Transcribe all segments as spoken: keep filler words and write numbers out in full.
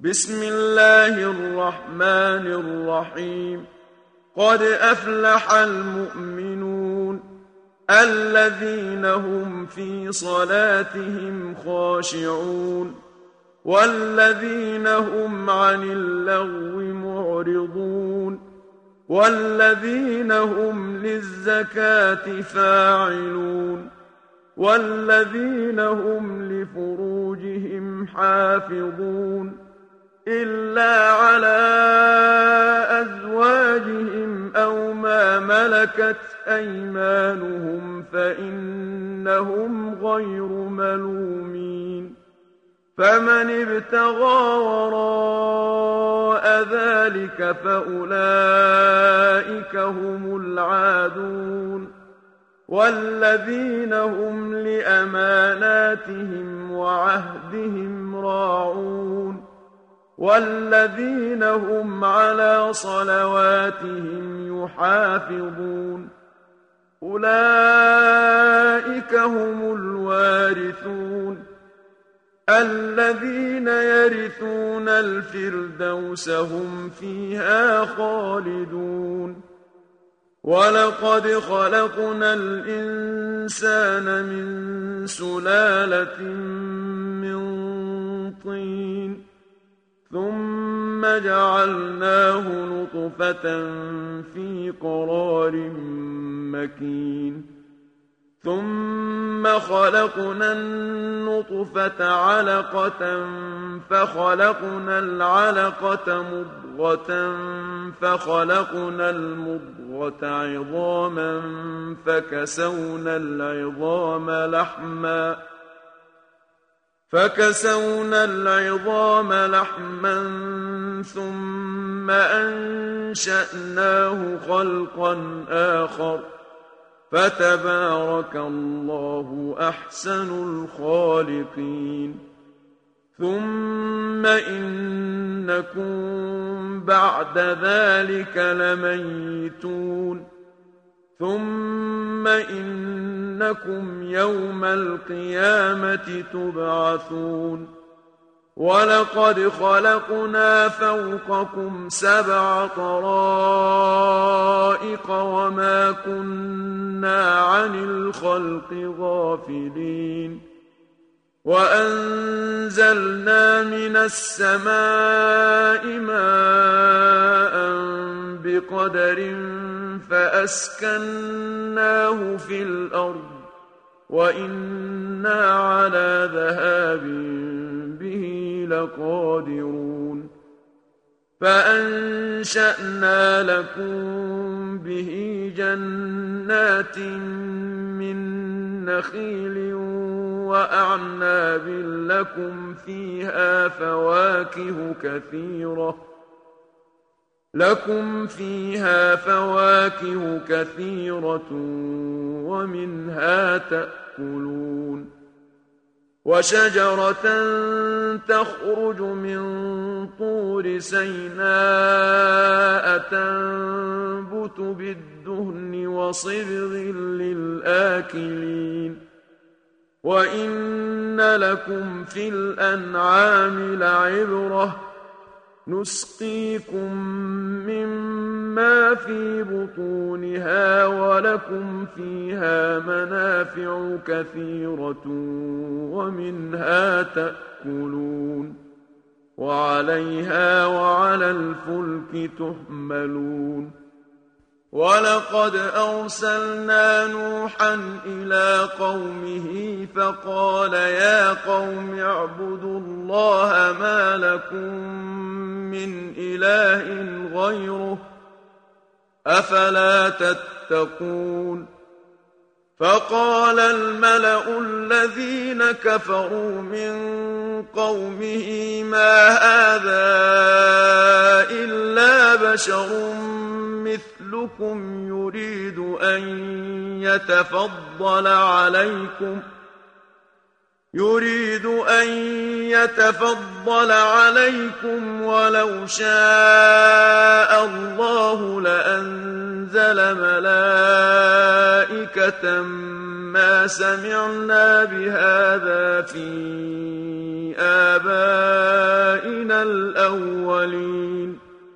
بسم الله الرحمن الرحيم. قد أفلح المؤمنون الذين هم في صلاتهم خاشعون والذين هم عن اللغو معرضون والذين هم للزكاة فاعلون والذين هم لفروجهم حافظون إلا على أزواجهم أو ما ملكت أيمانهم فإنهم غير ملومين. فمن ابتغى وراء ذلك فأولئك هم العادون والذين هم لأماناتهم وعهدهم راعون والذين هم على صلواتهم يحافظون. أولئك هم الوارثون الذين يرثون الفردوس هم فيها خالدون. ولقد خلقنا الإنسان من سلالة من طين ثم جعلناه نطفة في قرار مكين ثم خلقنا النطفة علقة فخلقنا العلقة مضغة فخلقنا المضغة عظاما فكسونا العظام لحما فكسونا العظام لحما ثم أنشأناه خلقا آخر فتبارك الله أحسن الخالقين. ثم إنكم بعد ذلك لميتون ثم إنكم يوم القيامة تبعثون. ولقد خلقنا فوقكم سبع طرائق وما كنا عن الخلق غافلين. وأنزلنا من السماء ماء بقدر فأسكناه في الأرض وإنا على ذهاب به لقادرون. فأنشأنا لكم به جنات من نخيل وأعناب لكم فيها فواكه كثيرة لكم فيها فواكه كثيرة ومنها تأكلون. وشجرة تخرج من طور سيناء تنبت بالدهن وصبغ للآكلين. وإن لكم في الأنعام لعبرة نسقيكم مما في بطونها ولكم فيها منافع كثيرة ومنها تأكلون وعليها وعلى الفلك تحملون. ولقد أرسلنا نوحا إلى قومه فقال يا قوم اعبدوا الله ما لكم من إله غيره أفلا تتقون. فقال الملأ الذين كفروا من قومه ما هذا إلا بشر مثلكم يريد أن يتفضل عليكم يريد أن يتفضل عليكم ولو شاء الله لأنزل ملائكة ما سمعنا بهذا في آبائنا الأولين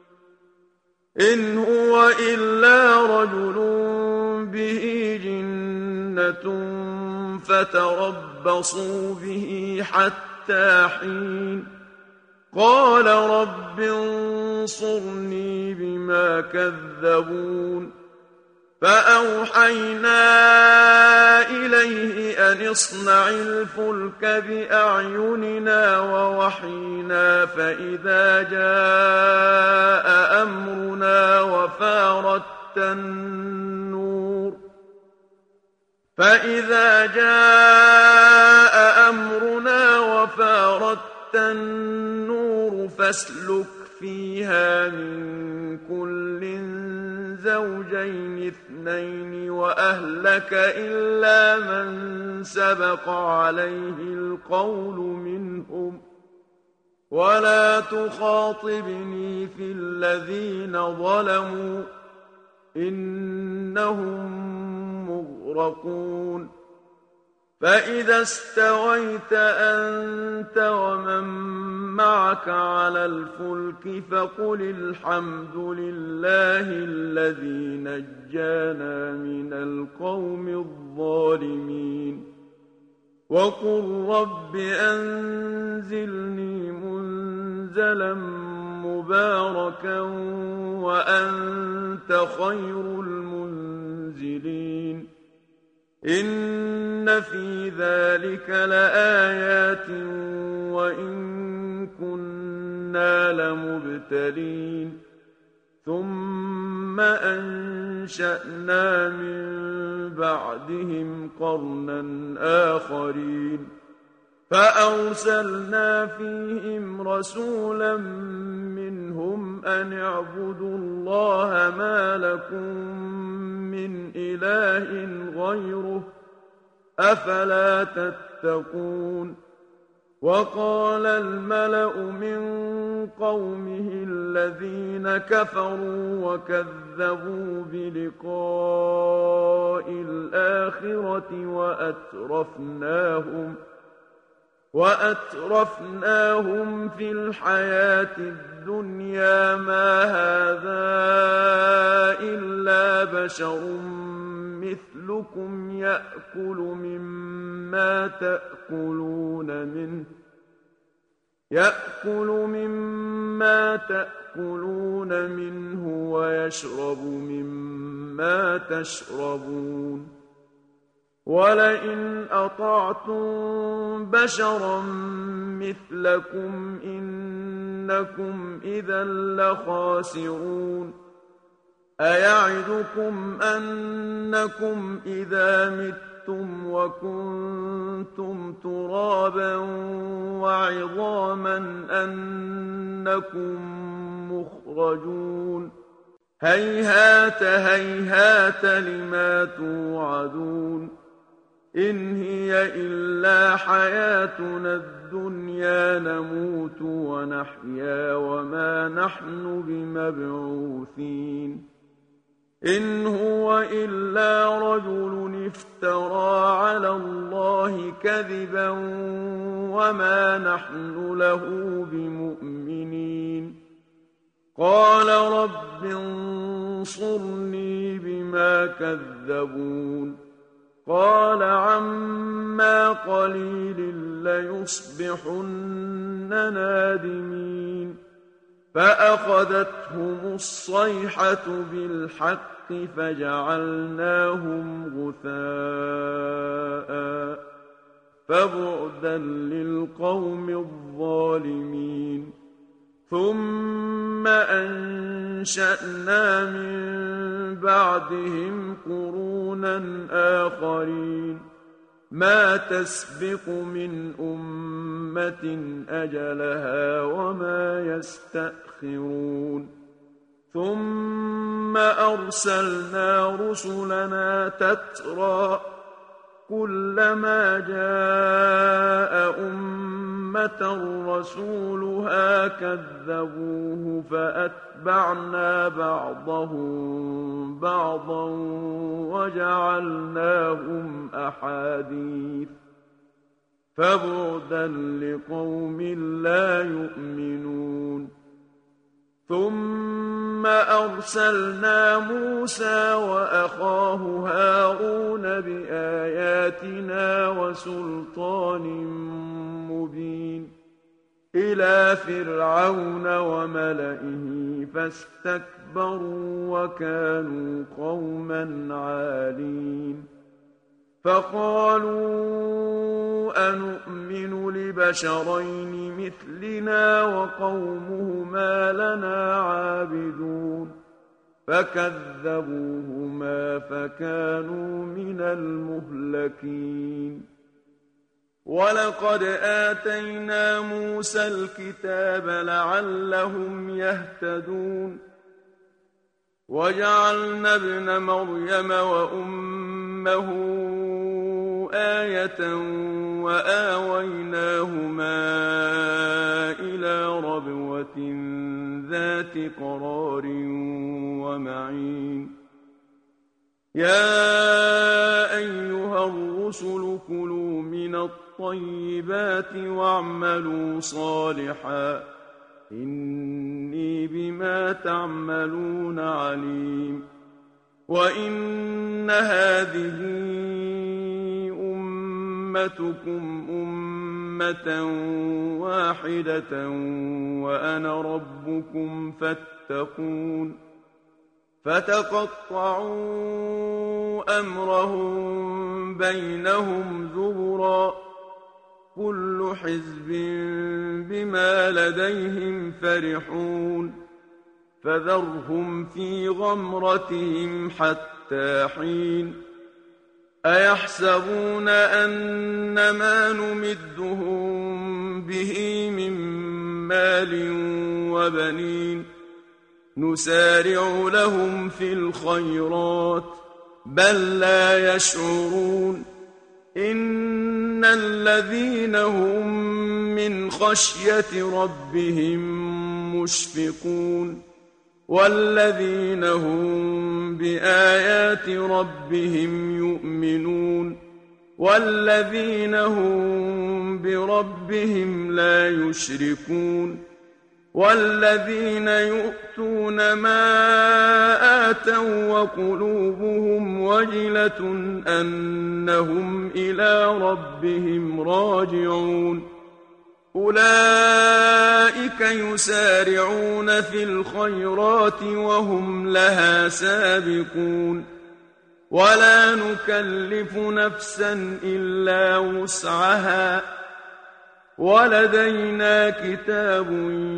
إن هو إلا رجل به جنة فتربصوا به حتى حين قال رب انصرني بما كذبون فأوحينا إليه أن اصنع الفلك بأعيننا ووحينا فإذا جاء أمرنا وفارت النور فإذا جاء أمرنا وفارت النور فاسلك فيها من كل زوجين اثنين وأهلك إلا من سبق عليه القول منهم ولا تخاطبني في الذين ظلموا إنهم مغرقون فإذا استويت أنت ومن معك على الفلك فقل الحمد لله الذي نجانا من القوم الظالمين وقل رب أنزلني منزلا مباركا وأنت خير المنزلين إن في ذلك لآيات وإن كنا لمبتلين ثم أنشأنا من بعدهم قرنا آخرين فأرسلنا فيهم رسولا منهم أن اعبدوا الله ما لكم من إله غيره أفلا تتقون وقال الملأ من قومه الذين كفروا وكذبوا بلقاء الآخرة وأترفناهم وأترفناهم في الحياة الدنيا ما هذا إلا بشر مثلكم يأكل مما تأكلون منه يأكل مما تأكلون منه ويشرب مما تشربون ولئن أطعتم بشرا مثلكم إنكم إذا لخاسرون أيعدكم أنكم إذا متم وكنتم ترابا وعظاما أنكم مخرجون هيهات هيهات لما توعدون إن هي إلا حياتنا الدنيا نموت ونحيا وما نحن بمبعوثين إن هو إلا رجل افترى على الله كذبا وما نحن له بمؤمنين قال رب انصرني بما كذبون قال عما قليل ليصبحن نادمين فأخذتهم الصيحة بالحق فجعلناهم غثاء فبعدا للقوم الظالمين ثم أنشأنا من بعدهم قرونا آخرين ما تسبق من أمة أجلها وما يستأخرون ثم أرسلنا رسلنا تترى كلما جاء أمة أمة رسولها كذبوه فأتبعنا بعضهم بعضا وجعلناهم أحاديث فبعدا لقوم لا يؤمنون ثم أرسلنا موسى وأخاه هارون بآياتنا وسلطان مبين إلى فرعون وملئه فاستكبروا وكانوا قوما عالين فقالوا أنؤمن لبشرين مثلنا وقومهما لنا عابدون فكذبوهما فكانوا من المهلكين ولقد آتينا موسى الكتاب لعلهم يهتدون وجعلنا ابن مريم وأمه آية وآويناهما إلى ربوة ذات قرار ومعين يا أيها الرسل كلوا من الطيبات واعملوا صالحا إني بما تعملون عليم وإن هذه أمتكم أمة واحدة وأنا ربكم فاتقون فتقطعوا أمرهم بينهم زبرا كل حزب بما لديهم فرحون فذرهم في غمرتهم حتى حين أيحسبون أن ما نمدهم به من مال وبنين نسارع لهم في الخيرات بل لا يشعرون إن الذين هم من خشية ربهم مشفقون والذين هم بآيات ربهم يؤمنون والذين هم بربهم لا يشركون والذين يؤتون ما آتوا وقلوبهم وجلة أنهم إلى ربهم راجعون أولئك يسارعون في الخيرات وهم لها سابقون ولا نكلف نفسا إلا وسعها ولدينا كتاب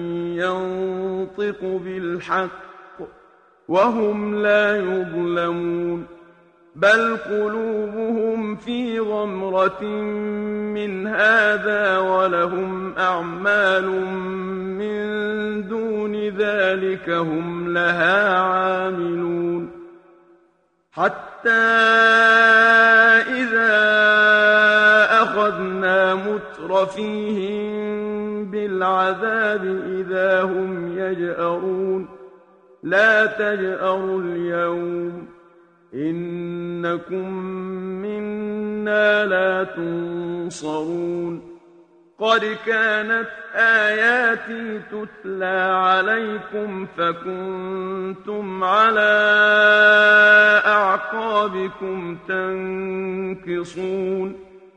ينطق بالحق وهم لا يظلمون بل قلوبهم في غمرة من هذا ولهم أعمال من دون ذلك هم لها عاملون حتى إذا أخذنا مترفيهم بالعذاب إذا هم يجأرون لا تجأروا اليوم إنكم منا لا تنصرون قد كانت آياتي تتلى عليكم فكنتم على أعقابكم تنكصون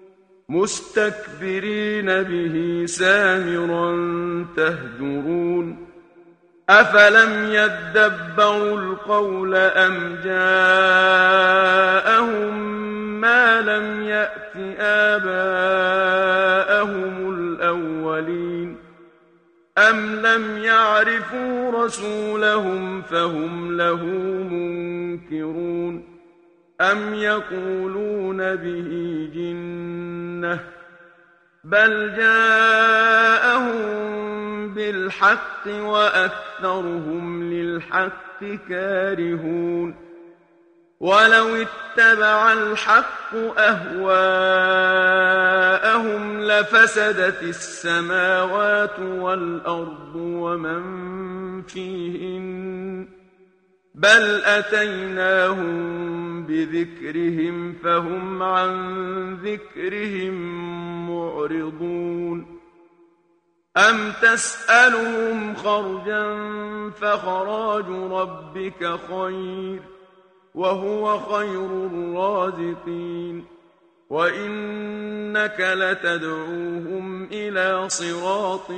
مستكبرين به سامرا تهجرون أفلم يدبروا القول أم جاءهم ما لم يأت آباءهم الأولين أم لم يعرفوا رسولهم فهم له منكرون أم يقولون به جنة بل جاءهم بالحق وأكثرهم للحق كارهون ولو اتبع الحق أهواءهم لفسدت السماوات والأرض ومن فيهن بل أتيناهم بذكرهم فهم عن ذكرهم معرضون أم تسألهم خرجا فخراج ربك خير وهو خير الرازقين وإنك لتدعوهم إلى صراط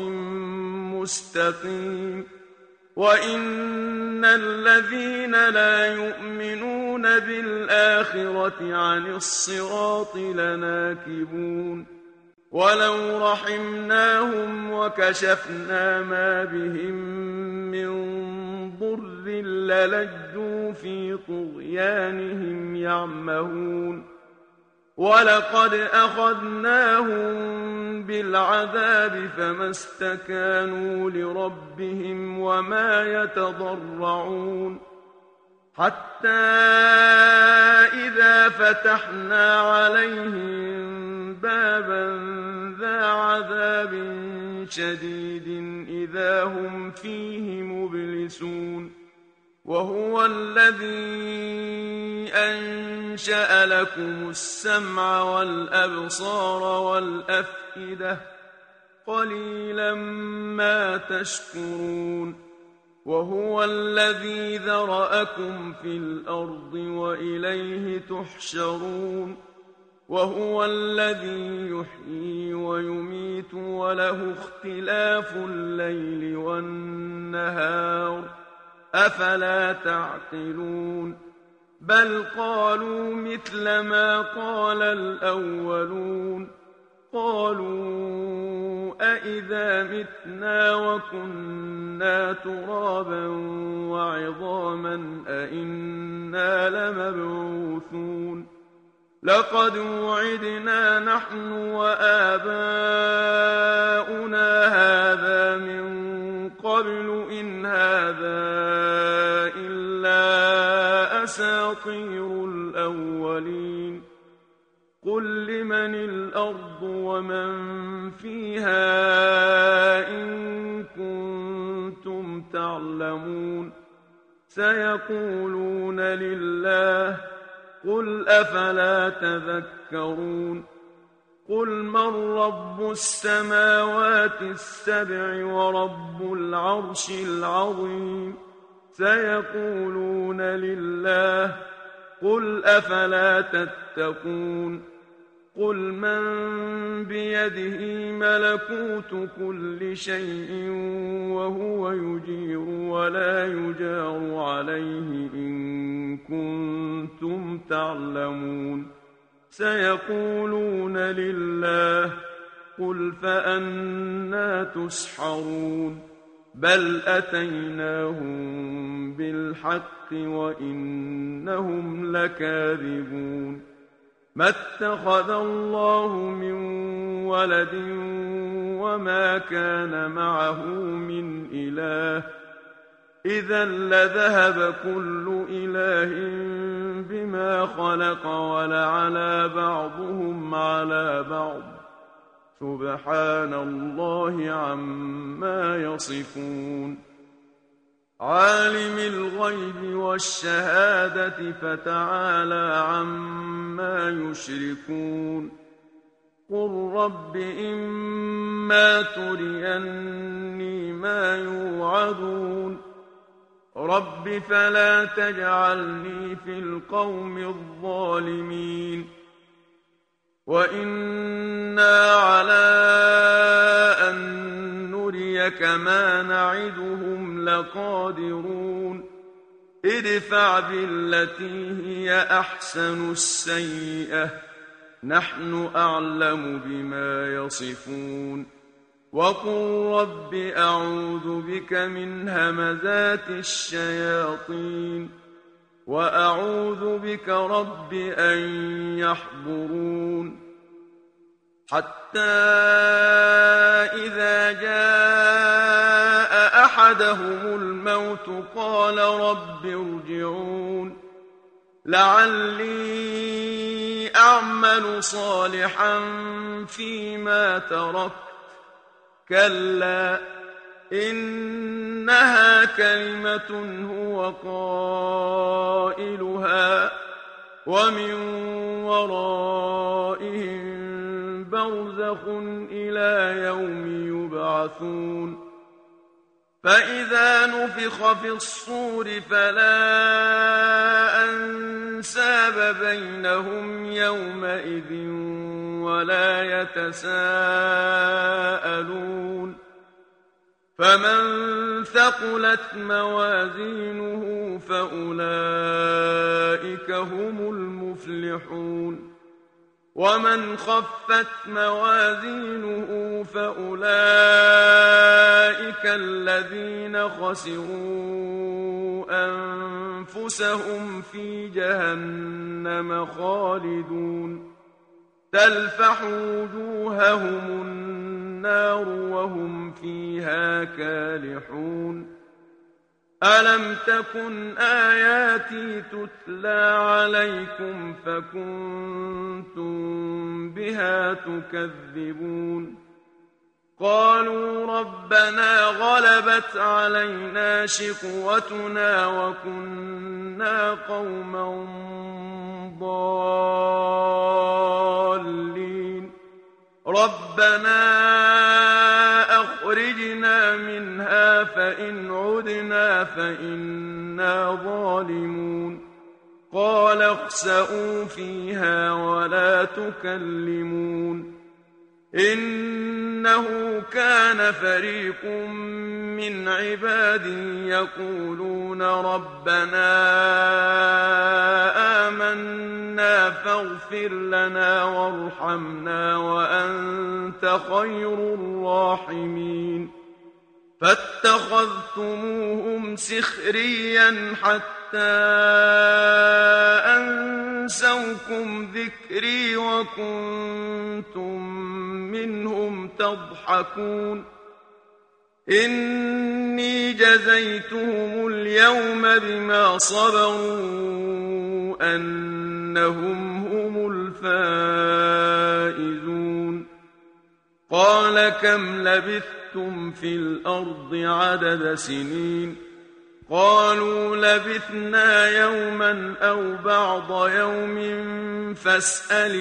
مستقيم وإن الذين لا يؤمنون بالآخرة عن الصراط لناكبون ولو رحمناهم وكشفنا ما بهم من ضر للجوا في طغيانهم يعمهون ولقد أخذناهم بالعذاب فما استكانوا لربهم وما يتضرعون حتى إذا فتحنا عليهم بابا ذا عذاب شديد إذا هم فيه مبلسون وهو الذي أنشأ لكم السمع والأبصار والأفئدة قليلا ما تشكرون وهو الذي ذرأكم في الأرض وإليه تحشرون وهو الذي يحيي ويميت وله اختلاف الليل والنهار أفلا تعقلون بل قالوا مثل ما قال الأولون قالوا أإذا متنا وكنا ترابا وعظاما أإنا لمبعوثون لقد وعدنا نحن وآباؤنا هذا من قبل إن هذا إلا أساطير الأولين قل لمن الأرض ومن فيها إن كنتم تعلمون سيقولون لله قل أفلا تذكرون قل من رب السماوات السبع ورب العرش العظيم سيقولون لله قل أفلا تتقون قل من بيده ملكوت كل شيء وهو يجير ولا يجار عليه إن كنتم تعلمون سيقولون لله قل فأنى تسحرون بل أتيناهم بالحق وإنهم لكاذبون ما اتخذ الله من ولد وما كان معه من إله إذا لذهب كل إله بما خلق ولعلى بعضهم على بعض سبحان الله عما يصفون عالم الغيب والشهادة فتعالى عما يشركون قل رب إما تريني ما يوعدون رب فلا تجعلني في القوم الظالمين وإنا على أن نريك ما نعدهم لقادرون ادفع بالتي هي أحسن السيئة نحن أعلم بما يصفون وقل رب أعوذ بك من همزات الشياطين وأعوذ بك رب أن يحضرون حتى إذا جاء أحدهم الموت قال رب ارجعون لعلي أعمل صالحا فيما تركت كلا إنها كلمة هو قائلها ومن ورائهم برزخ إلى يوم يبعثون فإذا نفخ في الصور فلا أنساب بينهم يومئذ ولا يتساءلون فمن ثقلت موازينه فأولئك هم المفلحون ومن خفت موازينه فأولئك الذين خسروا أنفسهم في جهنم خالدون تلفح وجوههم النار وهم فيها كالحون ألم تكن آياتي تتلى عليكم فكنتم بها تكذبون قالوا ربنا غلبت علينا شقوتنا وكنا قوما ضالين ربنا أخرجنا منها فإن عدنا فإنا ظالمون قال اخسئوا فيها ولا تكلمون إنه كان فريق من عبادي يقولون ربنا آمنا فاغفر لنا وارحمنا وأنت خير الراحمين فاتخذتموهم سخريا حتى أنسوكم ذكري وكنتم منهم تضحكون إني جزيتهم اليوم بما صبروا أنهم هم الفائزون قال كم لبثتم في الأرض عدد سنين قالوا لبثنا يوما أو بعض يوم فاسأل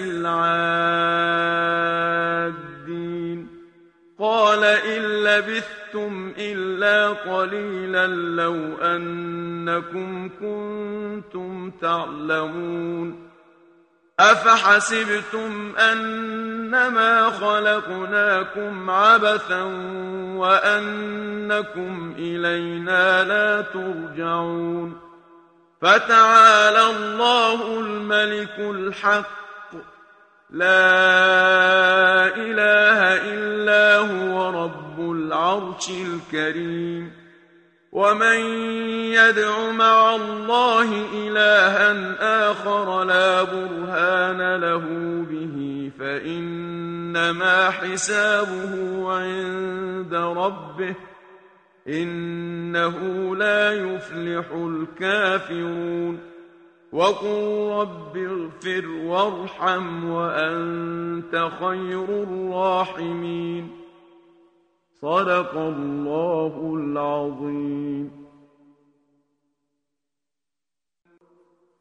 العادين قال إن لبثتم إلا قليلا لو أنكم كنتم تعلمون أفحسبتم أنما خلقناكم عبثا وأنكم إلينا لا ترجعون فتعالى الله الملك الحق لا إله إلا هو رب العرش الكريم ومن يدع مع الله إلها آخر لا برهان له به فإنما حسابه عند ربه إنه لا يفلح الكافرون وقل رب اغفر وارحم وأنت خير الراحمين صدق الله العظيم